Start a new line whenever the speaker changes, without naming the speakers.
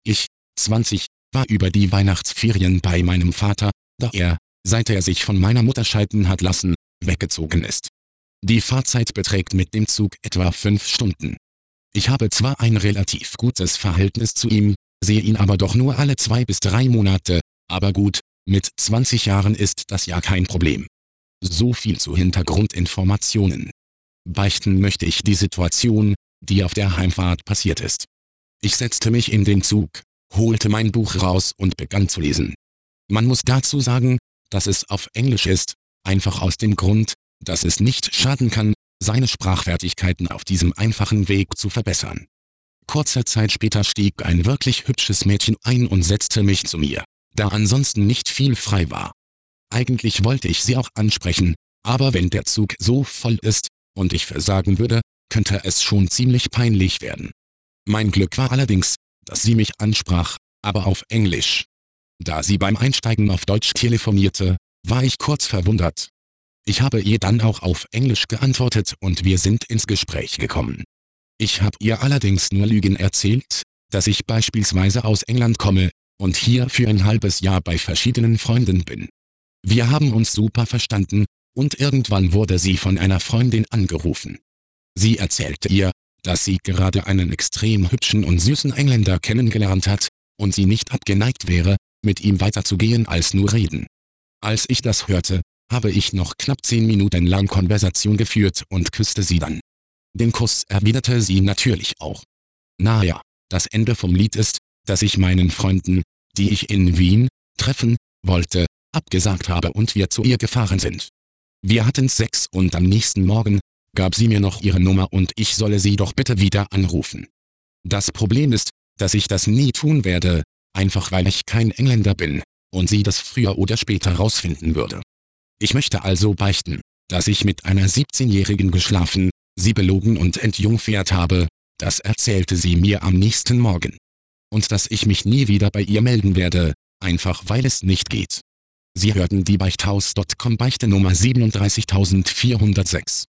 Ich, 20, war über die Weihnachtsferien bei meinem Vater, da er, seit er sich von meiner Mutter scheiden hat lassen, weggezogen ist. Die Fahrzeit beträgt mit dem Zug etwa 5 Stunden. Ich habe zwar ein relativ gutes Verhältnis zu ihm, sehe ihn aber doch nur alle 2 bis 3 Monate, aber gut, mit 20 Jahren ist das ja kein Problem. So viel zu Hintergrundinformationen. Beichten möchte ich die Situation, die auf der Heimfahrt passiert ist. Ich setzte mich in den Zug, holte mein Buch raus und begann zu lesen. Man muss dazu sagen, dass es auf Englisch ist, einfach aus dem Grund, dass es nicht schaden kann, seine Sprachfertigkeiten auf diesem einfachen Weg zu verbessern. Kurze Zeit später stieg ein wirklich hübsches Mädchen ein und setzte mich zu mir, da ansonsten nicht viel frei war. Eigentlich wollte ich sie auch ansprechen, aber wenn der Zug so voll ist und ich versagen würde, könnte es schon ziemlich peinlich werden. Mein Glück war allerdings, dass sie mich ansprach, aber auf Englisch. Da sie beim Einsteigen auf Deutsch telefonierte, war ich kurz verwundert. Ich habe ihr dann auch auf Englisch geantwortet und wir sind ins Gespräch gekommen. Ich habe ihr allerdings nur Lügen erzählt, dass ich beispielsweise aus England komme und hier für ein halbes Jahr bei verschiedenen Freunden bin. Wir haben uns super verstanden und irgendwann wurde sie von einer Freundin angerufen. Sie erzählte ihr, dass sie gerade einen extrem hübschen und süßen Engländer kennengelernt hat und sie nicht abgeneigt wäre, mit ihm weiterzugehen als nur reden. Als ich das hörte, habe ich noch knapp 10 Minuten lang Konversation geführt und küsste sie dann. Den Kuss erwiderte sie natürlich auch. Naja, das Ende vom Lied ist, dass ich meinen Freunden, die ich in Wien treffen wollte, abgesagt habe und wir zu ihr gefahren sind. Wir hatten Sex und am nächsten Morgen gab sie mir noch ihre Nummer und ich solle sie doch bitte wieder anrufen. Das Problem ist, dass ich das nie tun werde, einfach weil ich kein Engländer bin und sie das früher oder später rausfinden würde. Ich möchte also beichten, dass ich mit einer 17-Jährigen geschlafen, sie belogen und entjungfert habe, das erzählte sie mir am nächsten Morgen. Und dass ich mich nie wieder bei ihr melden werde, einfach weil es nicht geht. Sie hörten die Beichthaus.com Beichte Nummer 37406.